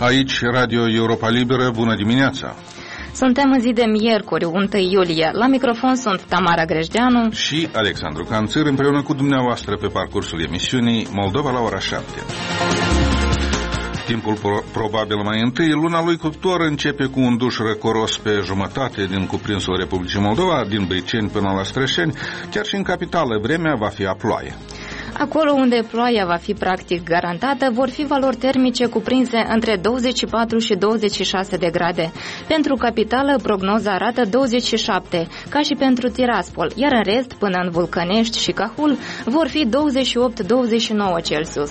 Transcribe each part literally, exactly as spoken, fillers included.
Aici Radio Europa Liberă, bună dimineața! Suntem în zi de miercuri, întâi iulie. La microfon sunt Tamara Grejdeanu și Alexandru Canțir, împreună cu dumneavoastră pe parcursul emisiunii Moldova la ora șapte. Timpul pro- probabil mai întâi, luna lui cuptor începe cu un duș răcoros pe jumătate din cuprinsul Republicii Moldova, din Briceni până la Strășeni. Chiar și în capitală vremea va fi a ploaie. Acolo unde ploaia va fi practic garantată, vor fi valori termice cuprinse între douăzeci și patru și douăzeci și șase de grade. Pentru capitală, prognoza arată douăzeci și șapte, ca și pentru Tiraspol, iar în rest, până în Vulcănești și Cahul, vor fi douăzeci și opt douăzeci și nouă Celsius.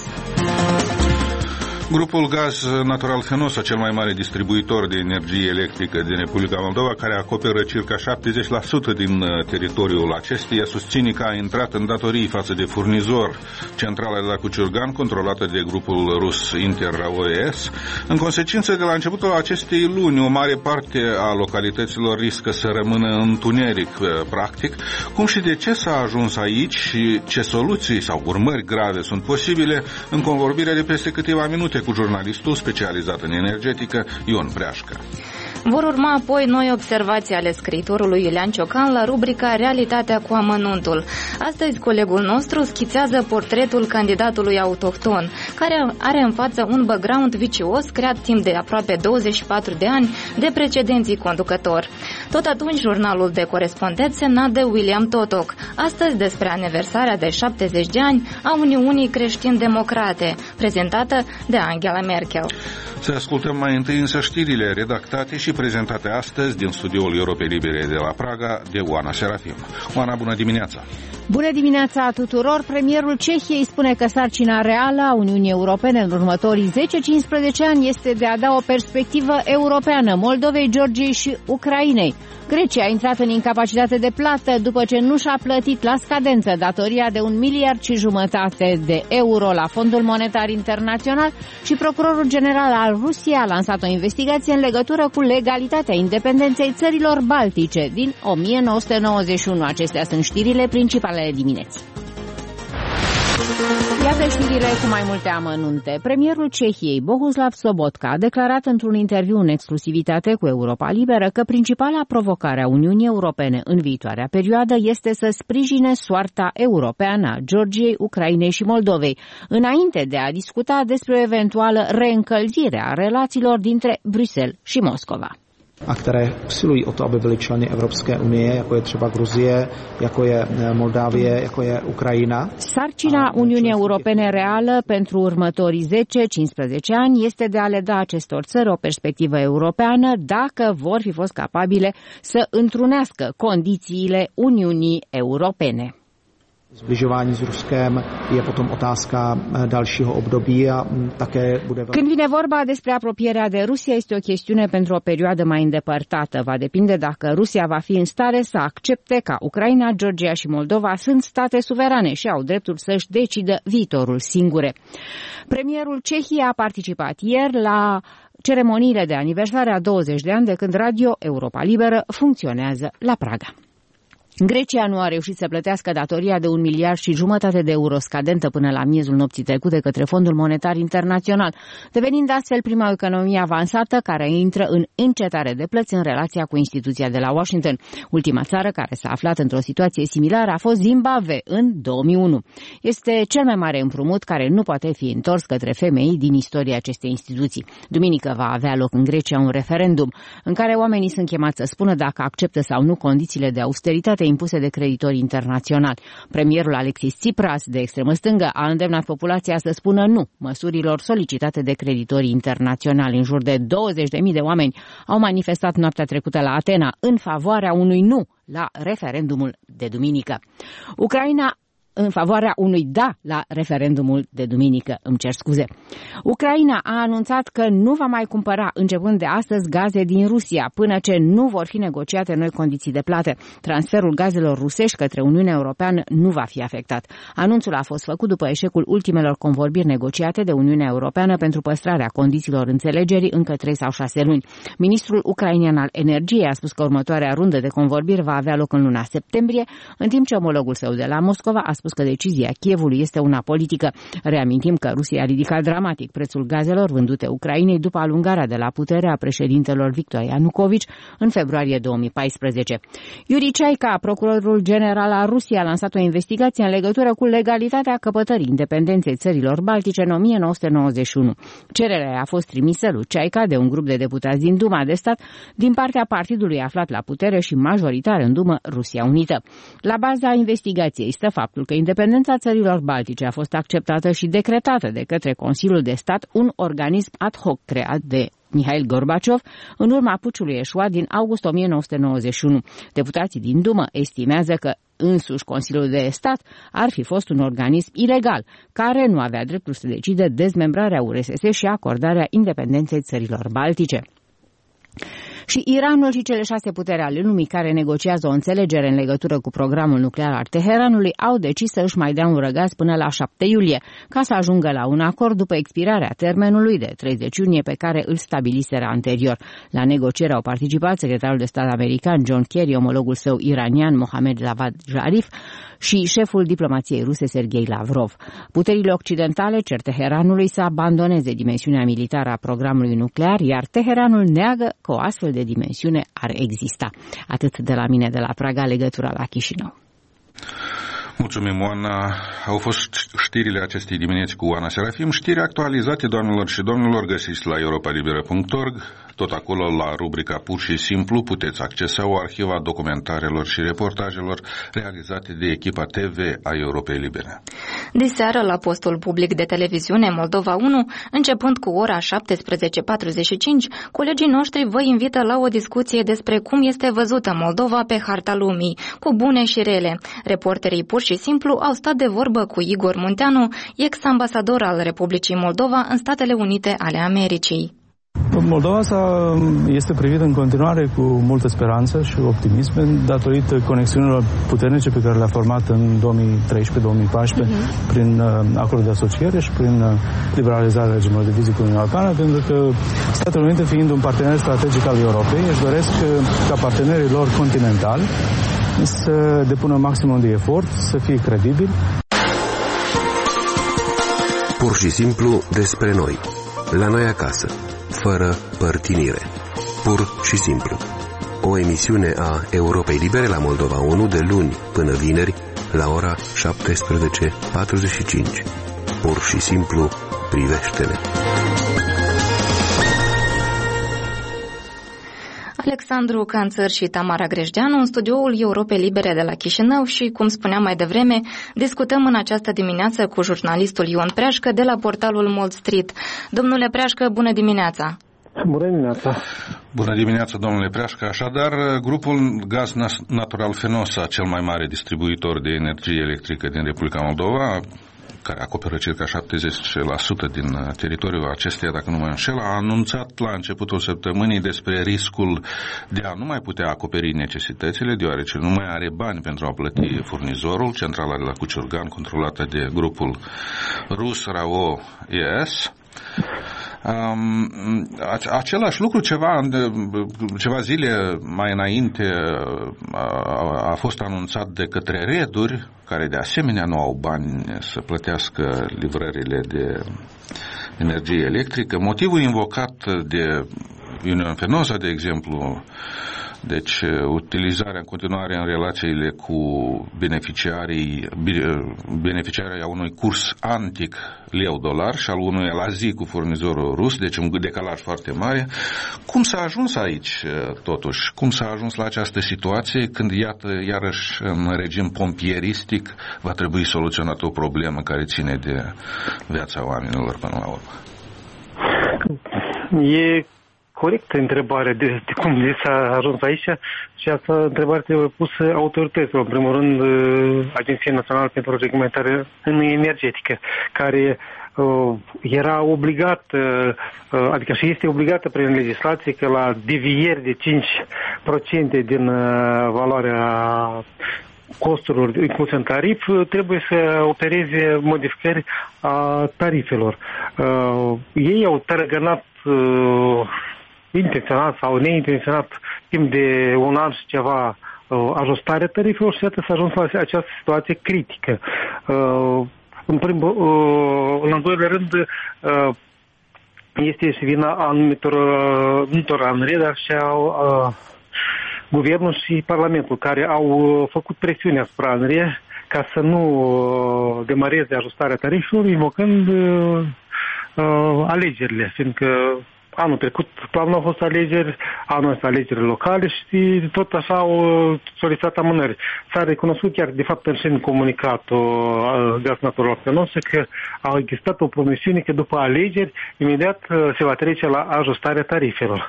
Grupul Gaz Natural Fenosa, cel mai mare distribuitor de energie electrică din Republica Moldova, care acoperă circa șaptezeci la sută din teritoriul acesteia, susține că a intrat în datorii față de furnizor, centrala de la Cuciurgan, controlată de grupul rus Inter-Raoes. În consecință, de la începutul acestei luni, o mare parte a localităților riscă să rămână în întuneric, practic. Cum și de ce s-a ajuns aici și ce soluții sau urmări grave sunt posibile, în convorbirea de peste câteva minute cu jurnalistul specializat în energetică, Ion Preașcă. Vor urma apoi noi observații ale scriitorului Iulian Ciocan la rubrica Realitatea cu amănuntul. Astăzi colegul nostru schițează portretul candidatului autohton, care are în față un background vicios creat timp de aproape douăzeci și patru de ani de precedenții conducători. Tot atunci jurnalul de corespondență semnat de William Totoc, astăzi despre aniversarea de șaptezeci de ani a Uniunii Creștin-Democrate, prezentată de Angela Merkel. Să ascultăm mai întâi însă știrile redactate și prezentate astăzi din studioul Europei Libere de la Praga de Oana Serafim. Oana, bună dimineața! Bună dimineața tuturor! Premierul Cehiei spune că sarcina reală a Uniunii Europene în următorii zece cincisprezece ani este de a da o perspectivă europeană Moldovei, Georgiei și Ucrainei. Grecia a intrat în incapacitate de plată după ce nu și-a plătit la scadență datoria de un miliard și jumătate de euro la Fondul Monetar Internațional și Procurorul General al Rusiei a lansat o investigație în legătură cu legalitatea independenței țărilor baltice din o mie nouă sute nouăzeci și unu. Acestea sunt știrile principale ale dimineții. Iată știrile cu mai multe amănunte. Premierul Cehiei, Bohuslav Sobotka, a declarat într-un interviu în exclusivitate cu Europa Liberă că principala provocare a Uniunii Europene în viitoarea perioadă este să sprijine soarta europeană a Georgiei, Ucrainei și Moldovei, înainte de a discuta despre o eventuală reîncălzire a relațiilor dintre Bruxelles și Moscova. A které usilují o to, aby byly členy Evropské unie, jako je třeba Gruzie, jako je Moldávie, jako je Ucraina. Sarcina Uniunii Europene reală pentru următorii zece cincisprezece ani este de a le da acestor țări o perspectivă europeană dacă vor fi fost capabile să întrunească condițiile Uniunii Europene. Zbližování s Ruskem je potom otázka dalšího období a také bude. Când vine vorba despre apropierea de Rusia, este o chestiune pentru o perioadă mai îndepărtată. Va depinde dacă Rusia va fi în stare să accepte că Ucraina, Georgia și Moldova sunt state suverane și au dreptul să-și decidă viitorul singure. Premierul Cehiei a participat ieri la ceremoniile de aniversare a douăzeci de ani de când Radio Europa Liberă funcționează la Praga. Grecia nu a reușit să plătească datoria de un miliard și jumătate de euro scadentă până la miezul nopții trecute către Fondul Monetar Internațional, devenind astfel prima economie avansată care intră în încetare de plăți în relația cu instituția de la Washington. Ultima țară care s-a aflat într-o situație similară a fost Zimbabwe în două mii unu. Este cel mai mare împrumut care nu poate fi întors către femei din istoria acestei instituții. Duminică va avea loc în Grecia un referendum în care oamenii sunt chemați să spună dacă acceptă sau nu condițiile de austeritate impuse de creditori internaționali. Premierul Alexis Tsipras, de extremă stângă, a îndemnat populația să spună nu măsurilor solicitate de creditorii internaționali. În jur de douăzeci de mii de oameni au manifestat noaptea trecută la Atena în favoarea unui nu la referendumul de duminică. Ucraina în favoarea unui da la referendumul de duminică, îmi cer scuze. Ucraina a anunțat că nu va mai cumpăra începând de astăzi gaze din Rusia până ce nu vor fi negociate noi condiții de plată. Transferul gazelor rusești către Uniunea Europeană nu va fi afectat. Anunțul a fost făcut după eșecul ultimelor convorbiri negociate de Uniunea Europeană pentru păstrarea condițiilor înțelegerii încă trei sau șase luni. Ministrul ucrainean al energiei a spus că următoarea rundă de convorbiri va avea loc în luna septembrie, în timp ce omologul său de la Moscova a spus spus că decizia Kievului este una politică. Reamintim că Rusia a ridicat dramatic prețul gazelor vândute Ucrainei după alungarea de la putere a președintelor Victor Ianucovici în februarie două mii paisprezece. Iuri Ceaica, procurorul general al Rusiei, a lansat o investigație în legătură cu legalitatea căpătării independenței țărilor baltice în o mie nouă sute nouăzeci și unu. Cererea a fost trimisă lui Ceaica de un grup de deputați din Duma de stat din partea partidului aflat la putere și majoritar în Dumă, Rusia Unită. La baza investigației stă faptul că independența țărilor baltice a fost acceptată și decretată de către Consiliul de Stat, un organism ad hoc creat de Mihail Gorbaciov în urma puciului eșuat din august o mie nouă sute nouăzeci și unu. Deputații din Dumă estimează că însuși Consiliul de Stat ar fi fost un organism ilegal, care nu avea dreptul să decide dezmembrarea U R S S și acordarea independenței țărilor baltice. Și Iranul și cele șase puteri ale lumii care negociază o înțelegere în legătură cu programul nuclear al Teheranului au decis să își mai dea un răgaz până la șapte iulie, ca să ajungă la un acord după expirarea termenului de treizeci iunie pe care îl stabiliseră anterior. La negocieri au participat secretarul de stat american John Kerry, omologul său iranian Mohammad Javad Zarif și șeful diplomației ruse Sergei Lavrov. Puterile occidentale cer Teheranului să abandoneze dimensiunea militară a programului nuclear, iar Teheranul neagă că o astfel de dimensiune ar exista. Atât de la mine de la Praga, legătura la Chișinău. Mulțumim, Oana. Au fost știrile acestei dimineți cu Oana Serafim, știri actualizate, doamnelor și domnilor, găsiți la europa liberă punct org. Tot acolo, la rubrica Pur și Simplu, puteți accesa o arhivă a documentarelor și reportajelor realizate de echipa T V a Europei Libere. Diseară, la postul public de televiziune Moldova unu, începând cu ora șaptesprezece patruzeci și cinci, colegii noștri vă invită la o discuție despre cum este văzută Moldova pe harta lumii, cu bune și rele. Reporterii Pur și Simplu au stat de vorbă cu Igor Munteanu, ex-ambasador al Republicii Moldova în Statele Unite ale Americii. Moldova este privită în continuare cu multă speranță și optimism datorită conexiunilor puternice pe care le-a format în două mii treisprezece două mii paisprezece uh-huh. prin acordul de asociere și prin liberalizarea regimului de vizii cu Uniunea Europeană, pentru că Statele Unite, fiind un partener strategic al Europei, își doresc ca partenerii lor continentali să depună maximum de efort, să fie credibili. Pur și simplu despre noi, la noi acasă, fără părtinire. Pur și simplu. O emisiune a Europei Libere la Moldova unu de luni până vineri la ora șaptesprezece patruzeci și cinci. Pur și simplu, privește-ne. Alexandru Canțăr și Tamara Grejdeanu în studioul Europei Libere de la Chișinău și, cum spuneam mai devreme, discutăm în această dimineață cu jurnalistul Ion Preașcă de la portalul Mold Street. Domnule Preașcă, bună dimineața! Bună dimineața! Bună dimineața, domnule Preașcă! Așadar, grupul Gaz Natural Fenosa, cel mai mare distribuitor de energie electrică din Republica Moldova, care acoperă circa șaptezeci la sută din teritoriul acesteia, dacă nu mă înșel, a anunțat la începutul săptămânii despre riscul de a nu mai putea acoperi necesitățile, deoarece nu mai are bani pentru a plăti furnizorul, centrala de la Cuciurgan, controlată de grupul rus RAO E S. Um, același lucru ceva, ceva zile mai înainte a, a fost anunțat de către reduri, care de asemenea nu au bani să plătească livrările de energie electrică. Motivul invocat de Union Fenosa, de exemplu, deci utilizarea în continuare în relațiile cu beneficiarii, beneficiarii a unui curs antic leu-dolar și al unui la zi cu furnizorul rus, deci un decalaj foarte mare. Cum s-a ajuns aici, totuși? Cum s-a ajuns la această situație când, iată, iarăși în regim pompieristic va trebui soluționată o problemă care ține de viața oamenilor până la urmă? E corectă întrebare de, de cum s-a ajuns aici și asta întrebare trebuie pusă autorităților. În primul rând, Agenția Națională pentru Reglementare Energetică, care uh, era obligată, uh, adică și este obligată prin legislație că la devieri de cinci la sută din uh, valoarea costurilor incluse în tarif, trebuie să opereze modificări a tarifelor. Uh, ei au tărăgănat uh, intenționat sau neintenționat timp de un an și ceva ajustarea tarifelor și iată s-a ajuns la această situație critică. În primul, în al doilea rând, este și vina anumitor, anumitor ANRE, dar și a, a guvernul și Parlamentul, care au făcut presiune asupra ANRE ca să nu demareze ajustarea tarifelor, invocând uh, alegerile, fiindcă anul trecut, toamna au fost alegeri, anul ăsta alegeri locale și tot așa au solicitat amânări. S-a recunoscut chiar, de fapt, în comunicatul Gaz Natural Fenosa că a existat o promisiune că după alegeri, imediat se va trece la ajustarea tarifelor.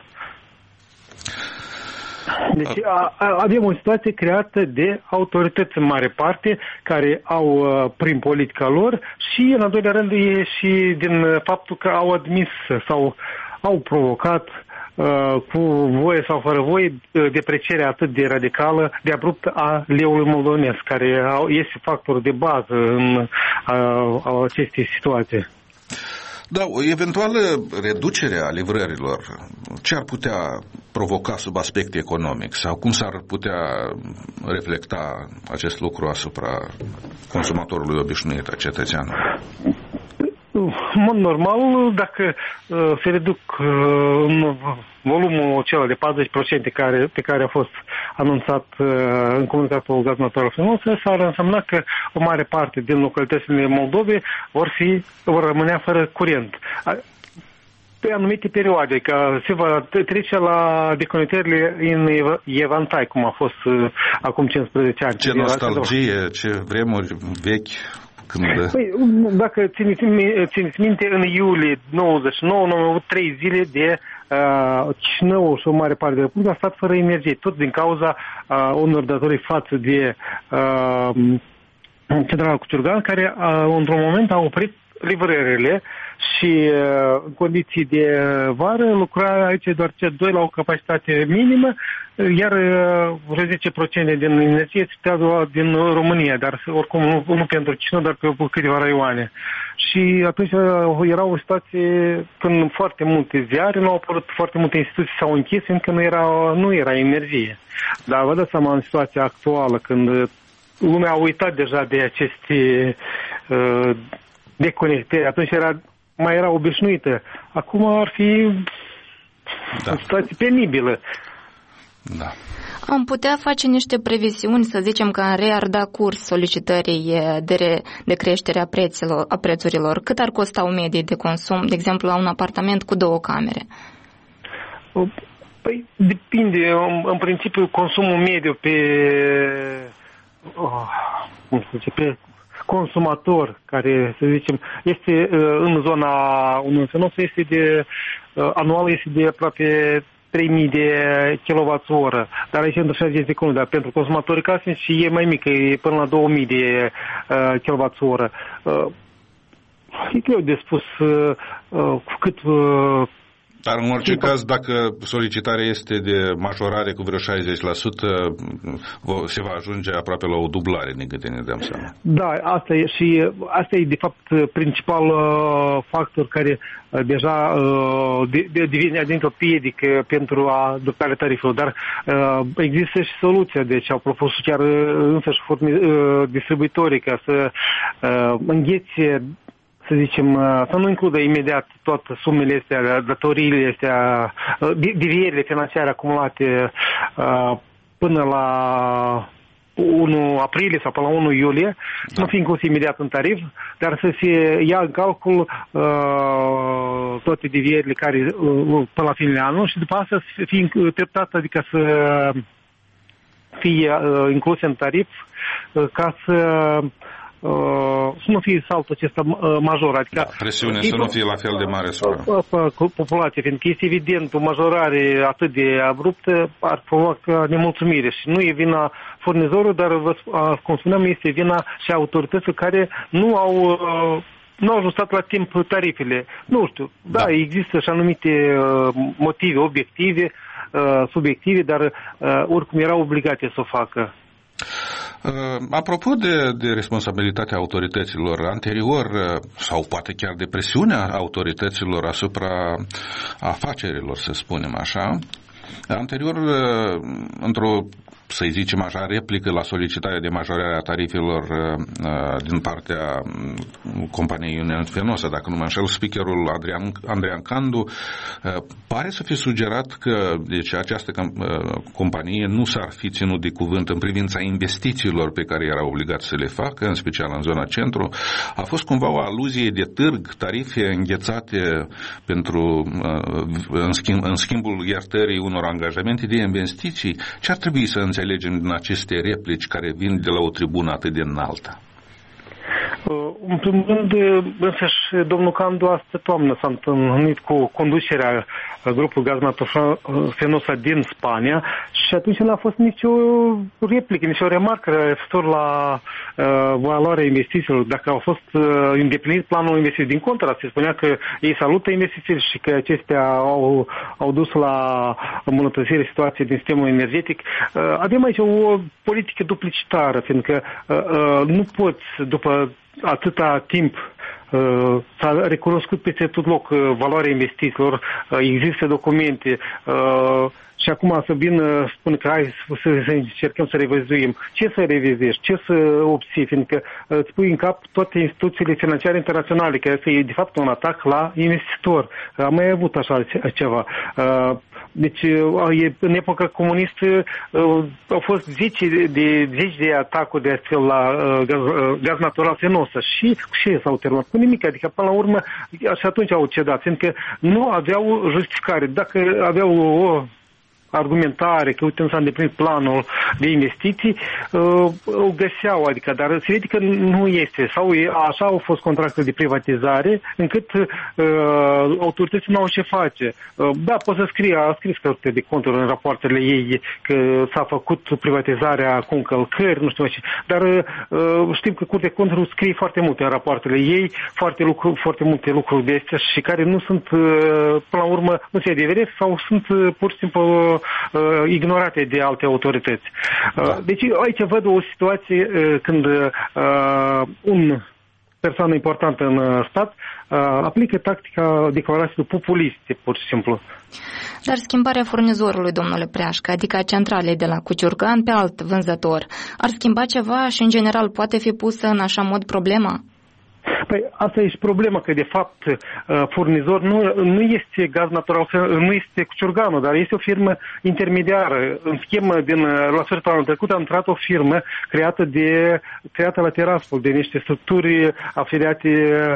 Deci a, a, avem o situație creată de autorități în mare parte care au, prin politica lor, și în al doilea rând e și din faptul că au admis sau au provocat uh, cu voie sau fără voie deprecierea atât de radicală, de abruptă a leului moldovenesc, care este factorul de bază în uh, aceste situații. Da, o eventuală reducere a livrărilor, ce ar putea provoca sub aspect economic sau cum s-ar putea reflecta acest lucru asupra consumatorului obișnuit, a cetățeanului? În mod normal, dacă uh, se reduc uh, volumul acela de patruzeci la sută care, pe care a fost anunțat uh, în comunicatul Gaz Natural Fenosa, s-ar însemna că o mare parte din localitățile Moldovei vor, fi, vor rămâne fără curent. Pe anumite perioade, că se va trece la deconectările în evantai, cum a fost uh, acum cincisprezece ani. Ce nostalgie, ce vremuri vechi. Când... Păi, dacă țineți, țineți minte, în iulie nouăzeci și nouă, am avut trei zile de uh, Chișinău și o mare parte de Republică a stat fără energie, tot din cauza uh, unor datorii față de uh, Centrala Cuciurgan, care uh, într-un moment a oprit livrările și uh, în condiții de vară lucra aici doar C doi la o capacitate minimă, iar uh, zece la sută din energie se plătează din România, dar oricum nu, nu pentru Chișinău, dar pe câteva raioane. Și atunci uh, era o situație când foarte multe ziare nu au apărut, foarte multe instituții s-au închis, încă nu era, nu era energie. Dar vă dați seama, în situația actuală, când lumea a uitat deja de aceste uh, deconectări, atunci era, mai era obișnuită. Acum ar fi da. o situație penibilă. Da. Am putea face niște previziuni, să zicem că ANRE ar da curs solicitării de, re, de creștere a, preților, a prețurilor. Cât ar costa o medie de consum, de exemplu, la un apartament cu două camere? Păi depinde. În, în principiu, consumul mediu pe, oh, cum să zice, pe consumator, care, să zicem, este în zona Uniunii Fenosa, este de, anual este de aproape trei mii de kilowatts-oră, dar aici între șaizeci de secunde, dar pentru consumatorii casnici e mai mică, e până la două mii de uh, kilowatts-oră. Uh, e greu de spus uh, cu cât... Uh, Dar în orice caz, dacă solicitarea este de majorare cu vreo șaizeci la sută, se va ajunge aproape la o dublare, din câte ne dăm seama. Da, asta e și asta e de fapt principal uh, factor care uh, deja uh, de, de, devine adâncă piedică pentru adoptarea tarifelor, dar uh, există și soluția, deci au propus chiar însăși uh, distribuitorii ca să uh, înghețe, să zicem, să nu includă imediat toate sumele astea, datoriile astea, devierile financiare acumulate până la unu aprilie sau până la unu iulie, da. Să nu fie inclus imediat în tarif, dar să se ia în calcul uh, toate devierile care uh, până la finele anului și după asta să fie treptat, adică să fie uh, incluse în tarif uh, ca să Uh, să nu fie saltul acesta uh, major. Adică, da, presiunea să nu fie la fel de mare cu populația, fiindcă este evident o majorare atât de abruptă ar provoca nemulțumire și nu e vina furnizorului, dar, cum spuneam, este vina și autorităților care nu au uh, nu au ajustat la timp tarifele. Nu știu, da, da există și anumite uh, motive obiective, uh, subiective, dar uh, oricum erau obligate să o facă. Uh, apropo de, de responsabilitatea autorităților, anterior, uh, sau poate chiar de presiunea autorităților asupra afacerilor, să spunem așa, anterior, uh, într-o să-i zicem așa, replică la solicitarea de majorare a tarifelor din partea companiei Union Fenosa, dacă nu mă înșel, speakerul Adrian, Andrean Candu pare să fi sugerat că deci, această companie nu s-ar fi ținut de cuvânt în privința investițiilor pe care era obligat să le facă, în special în zona centru. A fost cumva o aluzie de târg, tarife înghețate pentru, în, schimb, în schimbul iertării unor angajamente de investiții. Ce ar trebui să înțelegem din aceste replici care vin de la o tribună atât de înaltă? În primul rând, însăși, domnul Candu astă toamnă s-a întâlnit cu conducerea grupului Gaz Natural Fenosa din Spania și atunci nu a fost nicio replică, nicio remarcă referitor la uh, valoarea investițiilor, dacă au fost uh, îndeplinit planul investiției. Din contră, se spunea că ei salută investițiile și că acestea au, au dus la îmbunătățirea situației din sistemul energetic. Uh, avem aici o politică duplicitară, fiindcă uh, uh, nu poți, după atâta timp, uh, s-a recunoscut peste tot loc uh, valoarea investițiilor, uh, există documente uh, și acum să vină, spune că hai să, să încercăm să revizuim. Ce să revizuiești? Ce să obții? Fiindcă uh, îți pui în cap toate instituțiile financiare internaționale, că este de fapt un atac la investitor. Am mai avut așa ceva. Uh, Deci, în epoca comunistă au fost zeci de, zeci de atacuri de astfel la gaz, gaz natural Fenosa și cu ce s-au terminat? Cu nimic, adică până la urmă și atunci au cedat, fiindcă nu aveau justificare. Dacă aveau o argumentare că uite, nu s-a îndeplinit planul de investiții, uh, o găseau, adică, dar se vede că nu este. Sau e, așa au fost contractele de privatizare, încât uh, autoritățile nu au ce face. Uh, da, pot să scrie, a scris Curtea de Conturi în rapoartele ei că s-a făcut privatizarea cu încălcări, nu știu ce, dar uh, știm că Curtea de Conturi scrie foarte multe în rapoartele ei, foarte, lucru, foarte multe lucruri de astea și care nu sunt, uh, până la urmă, nu se adevăresc sau sunt uh, pur și simplu Uh, ignorate de alte autorități. Uh, deci aici văd o situație uh, când uh, un persoană importantă în stat uh, aplică tactica declarațiilor populiste, pur și simplu. Dar schimbarea furnizorului, domnule Preașcă, adică a centralei de la Cuciurgan pe alt vânzător, ar schimba ceva și, în general, poate fi pusă în așa mod problema? Păi asta e și problema, că de fapt furnizor nu, nu este Gaz Natural, nu este Cuciurganul, dar este o firmă intermediară. În schemă, din, la sfârșitul anului trecut a intrat o firmă creată, de, creată la Tiraspol, de niște structuri afiliate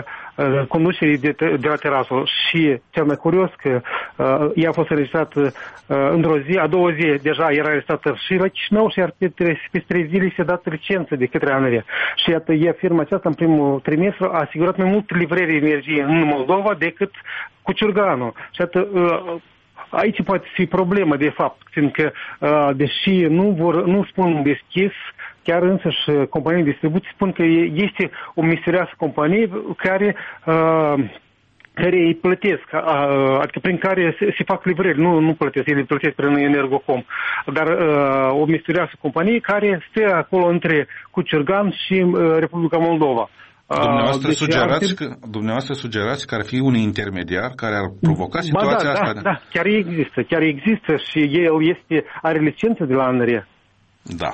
conducerii de, de la Tiraspol. Și cel mai curios că uh, ea a fost înregistrată uh, într-o zi, a doua zi deja era înregistrată și la Chișinău și iar pe, pe trei zile se-a dat licență de către ANRE. Și iată, ea, firma aceasta în primul trimestru a asigurat mai mult livrări energie în Moldova decât Cuciurganul. Și iată, uh, aici poate fi problemă, de fapt, fiindcă, uh, deși nu, vor, nu spun deschis, chiar însăși companii de distribuție spun că este o misterioasă companie care, uh, care îi plătesc, uh, adică prin care se, se fac livrări, nu, nu plătesc, ei le plătesc prin Energocom, dar uh, o misterioasă companie care stă acolo între Cuciurgan și uh, Republica Moldova. Dumneavoastră, deci sugerați că, dumneavoastră sugerați că ar fi un intermediar care ar provoca situația ba, da, asta? Da, da, chiar există, chiar există și el este, are licență de la ANRE. Da.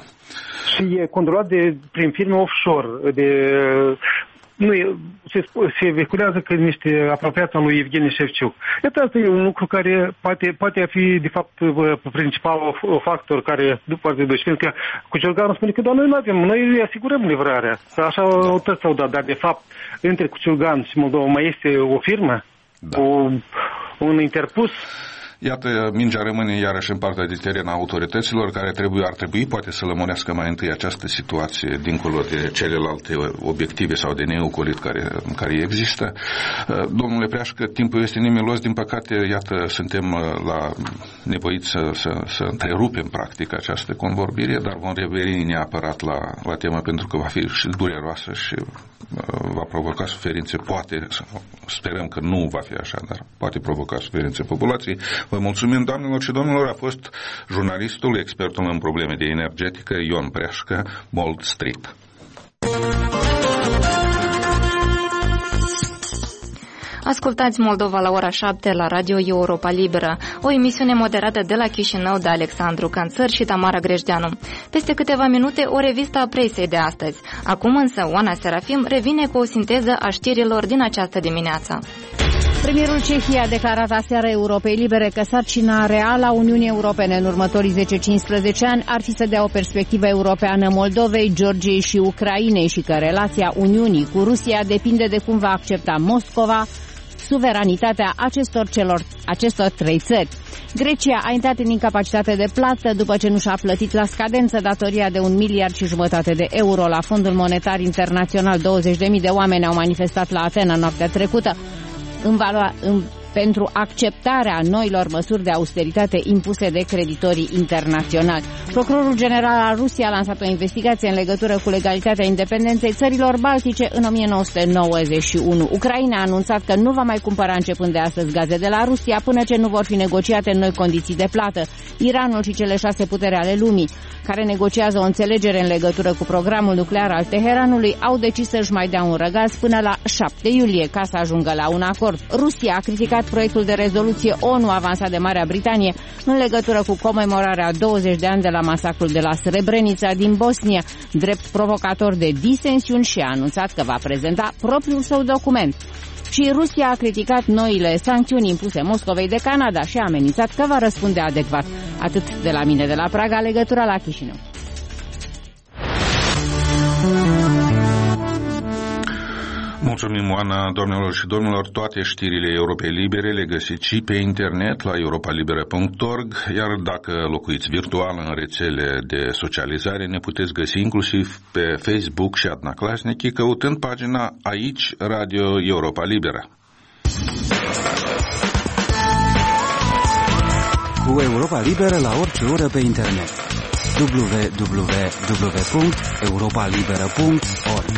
Și e controlat de, prin firme offshore. De, nu e, se, se vehiculează că niște apropiați al lui Evgeni Șefciuc. Iată, asta e un lucru care poate, poate fi, de fapt, principalul factor care, după de doi, fiindcă Cuciurganul spune că doar noi nu avem, noi îi asigurăm livrarea. Așa da. Autorități s-au dat, dar, de fapt, între Cuciurgan și Moldova mai este o firmă, da. o, un interpus. Iată, mingea rămâne iarăși în partea de teren a autorităților care trebuie, ar trebui poate să lămurească mai întâi această situație dincolo de celelalte obiective sau de neocolit care, care există. Domnule Preașcă, timpul este nemilos, din păcate, iată, suntem la nevoiți să, să, să întrerupem practic această convorbire, dar vom reveni neapărat la, la temă pentru că va fi și dureroasă și va provoca suferințe, poate, sperăm că nu va fi așa, dar poate provoca suferințe populației. Vă mulțumim, doamnelor și domnilor, a fost jurnalistul, expertul în probleme de energetică, Ion Preașcă, Bold Street. Ascultați Moldova la ora șapte la Radio Europa Liberă, o emisiune moderată de la Chișinău de Alexandru Canțăr și Tamara Grejdeanu. Peste câteva minute o revistă a presei de astăzi. Acum însă Oana Serafim revine cu o sinteză a știrilor din această dimineață. Premierul Cehiei a declarat aseară Europei Libere că sarcina reală a Uniunii Europene în următorii zece cincisprezece ani ar fi să dea o perspectivă europeană Moldovei, Georgiei și Ucrainei și că relația Uniunii cu Rusia depinde de cum va accepta Moscova suveranitatea acestor, celor, acestor trei țări. Grecia a intrat în incapacitate de plată după ce nu și-a plătit la scadență datoria de un miliard și jumătate de euro la Fondul Monetar Internațional. douăzeci de mii de oameni au manifestat la Atena noaptea trecută în valoa, în, pentru acceptarea noilor măsuri de austeritate impuse de creditorii internaționali. Procurorul general al Rusiei a lansat o investigație în legătură cu legalitatea independenței țărilor baltice în o mie nouă sute nouăzeci și unu. Ucraina a anunțat că nu va mai cumpăra începând de astăzi gaze de la Rusia până ce nu vor fi negociate noi condiții de plată. Iranul și cele șase puteri ale lumii, care negociază o înțelegere în legătură cu programul nuclear al Teheranului, au decis să-și mai dea un răgaz până la șapte iulie ca să ajungă la un acord. Rusia a criticat proiectul de rezoluție ONU avansat de Marea Britanie în legătură cu comemorarea douăzeci de ani de la masacrul de la Srebrenica din Bosnia, drept provocator de disensiuni, și a anunțat că va prezenta propriul său document. Și Rusia a criticat noile sancțiuni impuse Moscovei de Canada și a amenințat că va răspunde adecvat. Atât de la mine de la Praga, legătura la Chișinău. Mulțumim, Oana. Doamnelor și domnilor, toate știrile Europei Libere le găsiți și pe internet la europa libera punct org, iar dacă locuiți virtual în rețele de socializare, ne puteți găsi inclusiv pe Facebook și Adnaclasnici, căutând pagina Aici Radio Europa Liberă. Cu Europa Liberă la orice oră pe internet. w w w punct europa liberă punct org.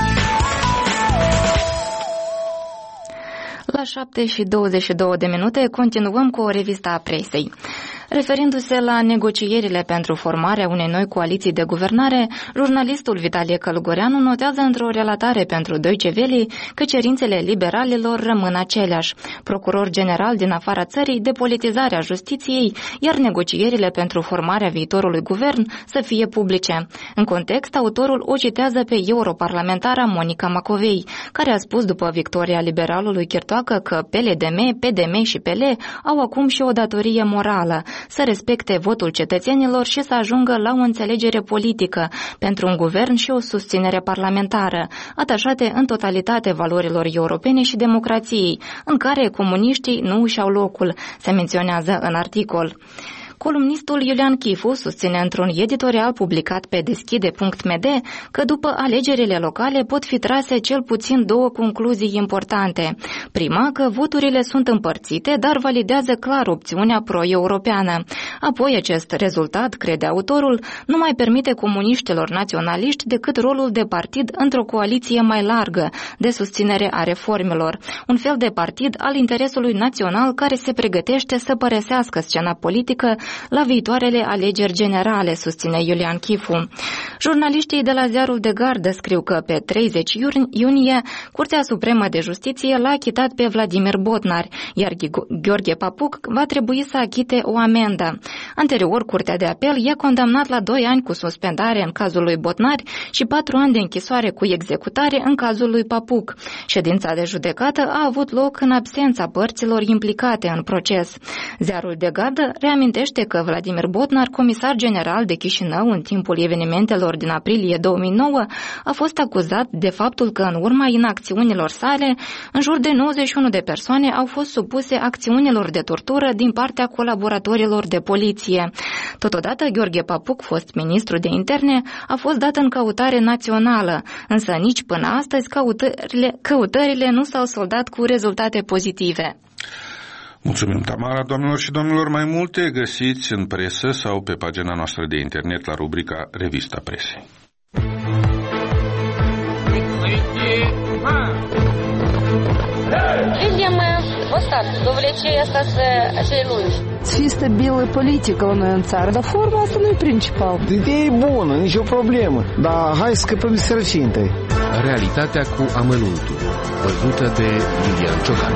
La șapte și douăzeci și două de minute continuăm cu o revistă a presei. Referindu-se la negocierile pentru formarea unei noi coaliții de guvernare, jurnalistul Vitalie Călugoreanu notează într-o relatare pentru Deutsche Welle că cerințele liberalilor rămân aceleași. Procuror general din afara țării, depolitizarea justiției, iar negocierile pentru formarea viitorului guvern să fie publice. În context, autorul o citează pe europarlamentara Monica Macovei, care a spus după victoria liberalului Chirtoacă că P L D M, P D M și P L au acum și o datorie morală, să respecte votul cetățenilor și să ajungă la o înțelegere politică pentru un guvern și o susținere parlamentară, atașate în totalitate valorilor europene și democrației, în care comuniștii nu își au locul, se menționează în articol. Columnistul Iulian Chifu susține într-un editorial publicat pe deschide punct m d că după alegerile locale pot fi trase cel puțin două concluzii importante. Prima, că voturile sunt împărțite, dar validează clar opțiunea pro-europeană. Apoi, acest rezultat, crede autorul, nu mai permite comuniștilor naționaliști decât rolul de partid într-o coaliție mai largă de susținere a reformelor, un fel de partid al interesului național care se pregătește să părăsească scena politică la viitoarele alegeri generale, susține Iulian Chifu. Jurnaliștii de la ziarul de Gardă scriu că pe treizeci iunie Curtea Supremă de Justiție l-a achitat pe Vladimir Botnar, iar Gheorghe Papuc va trebui să achite o amendă. Anterior, Curtea de Apel i-a condamnat la doi ani cu suspendare în cazul lui Botnar și patru ani de închisoare cu executare în cazul lui Papuc. Ședința de judecată a avut loc în absența părților implicate în proces. Ziarul de Gardă reamintește că Vladimir Botnar, comisar general de Chișinău în timpul evenimentelor din aprilie două mii nouă, a fost acuzat de faptul că în urma inacțiunilor sale, în jur de nouăzeci și unu de persoane au fost supuse acțiunilor de tortură din partea colaboratorilor de poliție. Totodată, Gheorghe Papuc, fost ministru de interne, a fost dat în căutare națională, însă nici până astăzi căutările, căutările nu s-au soldat cu rezultate pozitive. Mulțumim, Tamara. Doamnelor și domnilor, mai multe găsiți în presă sau pe pagina noastră de internet la rubrica Revista Presei. Видимо, вот rezultat. Dovlecei asta să acele lungi. Să fie stabilă politică la noi în țară, dar forma asta nu e principal. Ideea e bună, nicio problemă, dar hai să scăpăm de sărăcinte. Realitatea cu amănuntul, văzută de Iulian Ciocan.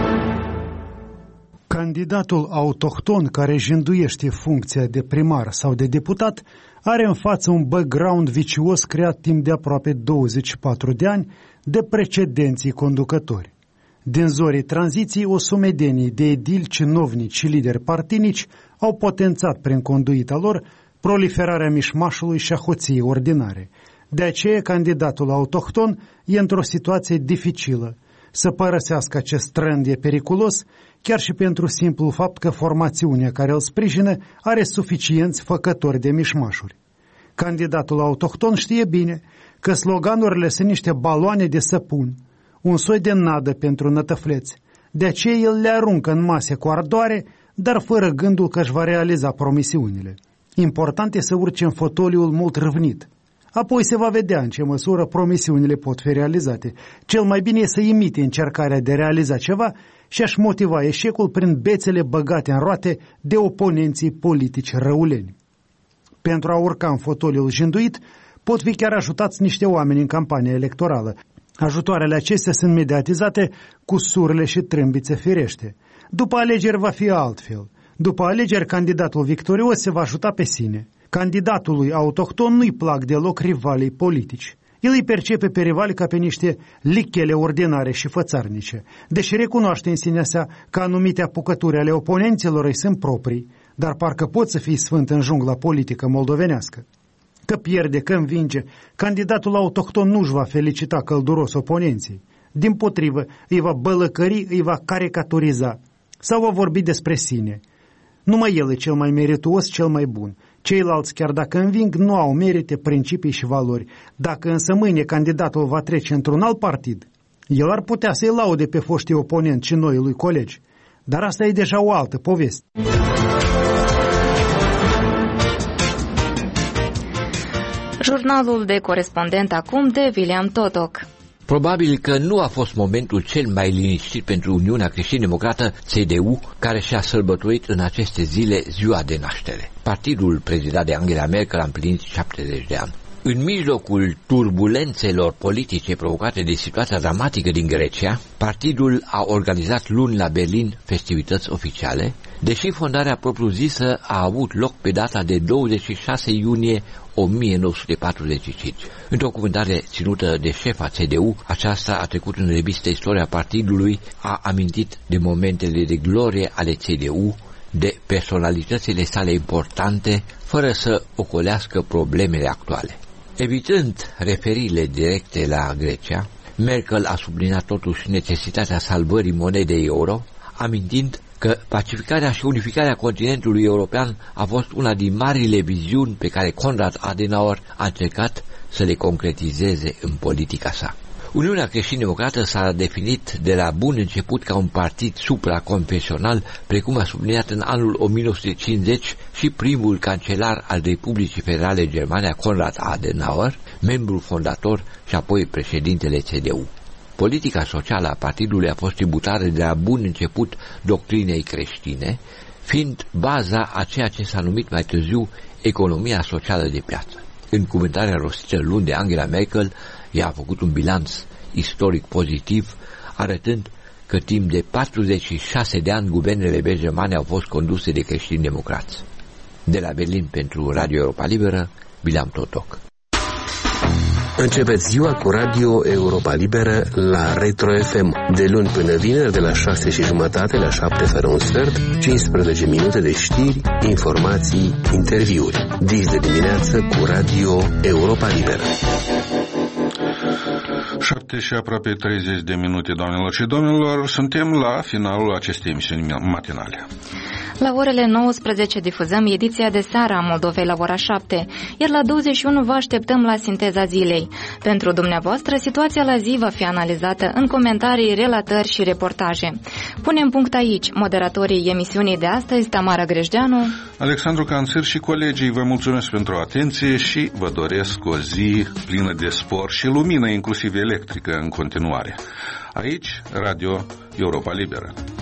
Candidatul autohton care jânduiește funcția de primar sau de deputat are în față un background vicios creat timp de aproape douăzeci și patru de ani de precedenții conducători. Din zorii tranziției, o sumedenie de edili, cinovnici și lideri partinici au potențat prin conduita lor proliferarea mișmașului și a hoției ordinare. De aceea, candidatul autohton e într-o situație dificilă. Să părăsească acest trend e periculos, chiar și pentru simplul fapt că formațiunea care îl sprijină are suficienți făcători de mișmașuri. Candidatul autohton știe bine că sloganurile sunt niște baloane de săpun, un soi de nadă pentru nătăfleți. De aceea el le aruncă în mase cu ardoare, dar fără gândul că își va realiza promisiunile. Important e să urce în fotoliul mult râvnit. Apoi se va vedea în ce măsură promisiunile pot fi realizate. Cel mai bine e să imite încercarea de a realiza ceva și a-și motiva eșecul prin bețele băgate în roate de oponenții politici răuleni. Pentru a urca în fotoliul jânduit, pot fi chiar ajutați niște oameni în campania electorală. Ajutoarele acestea sunt mediatizate cu surle și trâmbițe firește. După alegeri va fi altfel. După alegeri, candidatul victorios se va ajuta pe sine. Candidatului autohton nu-i plac deloc rivalii politici. El îi percepe pe rivali ca pe niște lichele ordinare și fățarnice, deși recunoaște în sinea sa că anumite apucături ale oponenților îi sunt proprii, dar parcă pot să fie sfânt în jungla politică moldovenească. Că pierde, că învinge, candidatul autohton nu-și va felicita călduros oponenții. Dimpotrivă, îi va bălăcări, îi va caricaturiza sau va vorbi despre sine. Numai el e cel mai merituos, cel mai bun. Ceilalți, chiar dacă înving, nu au merite, principii și valori. Dacă însă mâine candidatul va trece într-un alt partid, el ar putea să-i laude pe foștii oponenți și noi lui colegi. Dar asta e deja o altă poveste. Jurnalul de corespondent acum de William Totoc. Probabil că nu a fost momentul cel mai liniștit pentru Uniunea Creștin-Democrată, C D U, care și-a sărbătorit în aceste zile ziua de naștere. Partidul prezidat de Angela Merkel a împlinit șaptezeci de ani. În mijlocul turbulențelor politice provocate de situația dramatică din Grecia, partidul a organizat luni la Berlin festivități oficiale, deși fondarea propriu-zisă a avut loc pe data de douăzeci și șase iunie o mie nouă sute patruzeci și cinci. Într-o cuvântare ținută de șefa C D U, aceasta a trecut în revistă istoria partidului, a amintit de momentele de glorie ale C D U, de personalitățile sale importante, fără să ocolească problemele actuale. Evitând referirile directe la Grecia, Merkel a subliniat totuși necesitatea salvării monedei euro, amintind că pacificarea și unificarea continentului european a fost una din marile viziuni pe care Konrad Adenauer a încercat să le concretizeze în politica sa. Uniunea Creștin-Democrată s-a definit de la bun început ca un partid supraconfesional, precum a subliniat în anul o mie nouă sute cincizeci și primul cancelar al Republicii Federale Germane, Konrad Adenauer, membru fondator și apoi președintele C D U. Politica socială a partidului a fost tributară de la bun început doctrinei creștine, fiind baza a ceea ce s-a numit mai târziu economia socială de piață. În cuvântarea rostită luni de Angela Merkel, ea a făcut un bilanț istoric pozitiv, arătând că timp de patruzeci și șase de ani guvernele germane au fost conduse de creștini-democrați. De la Berlin pentru Radio Europa Liberă, William Totoc. Începeți ziua cu Radio Europa Liberă la Retro F M, de luni până vineri, de la șase și jumătate la șapte fără un sfert, cincisprezece minute de știri, informații, interviuri. Dis de dimineață cu Radio Europa Liberă. șapte și aproape treizeci de minute, doamnelor și domnilor, suntem la finalul acestei emisiuni matinale. La orele nouăsprezece difuzăm ediția de seară a Moldovei la ora șapte, iar la douăzeci și unu vă așteptăm la sinteza zilei. Pentru dumneavoastră, situația la zi va fi analizată în comentarii, relatări și reportaje. Punem punct aici. Moderatorii emisiunii de astăzi, Tamara Grejdeanu, Alexandru Canțir și colegii, vă mulțumesc pentru atenție și vă doresc o zi plină de spor și lumină, inclusiv electrică, în continuare. Aici, Radio Europa Liberă.